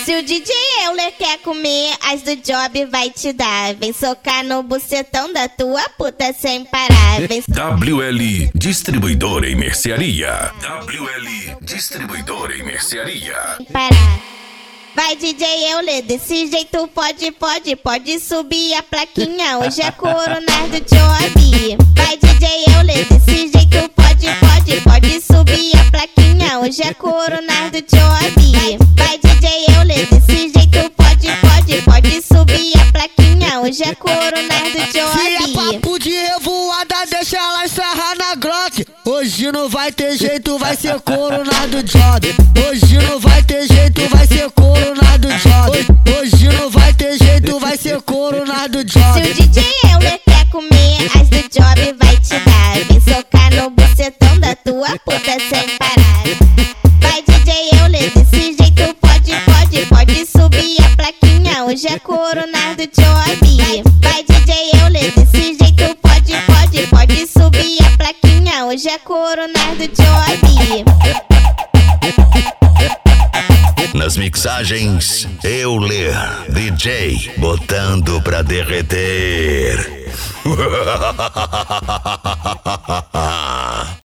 Se o DJ Euler quer comer, as do Job vai te dar. Vem socar no bucetão da tua puta sem parar. Vem... WL Distribuidora e Mercearia. WL Distribuidora e Mercearia. Parar. Vai DJ Euler, desse jeito pode subir a plaquinha. Hoje é coronar do Job. Vai DJ Euler, desse jeito pode subir a plaquinha. Hoje é coronar do Job. Vai DJ Euler, desse jeito pode subir a plaquinha. Hoje é coronar do Job. Se é papo de revoada, deixa ela esfarrar na Glock. Hoje não vai ter jeito, vai ser coronar do Job. Hoje não vai ter jeito, vai ser coronar do Job. Hoje não vai ter jeito, vai ser coronar do Job. Se o DJ Euler quer comer, as do Job vai te dar. Vem socar no bucetão da tua puta sem parar. Vai DJ Euler, desse jeito pode subir a plaquinha. Hoje é coronar do Job. Vai DJ Euler, desse jeito pode subir a plaquinha. Hoje é coronar do Job. Nas mixagens, Euler DJ botando pra derreter.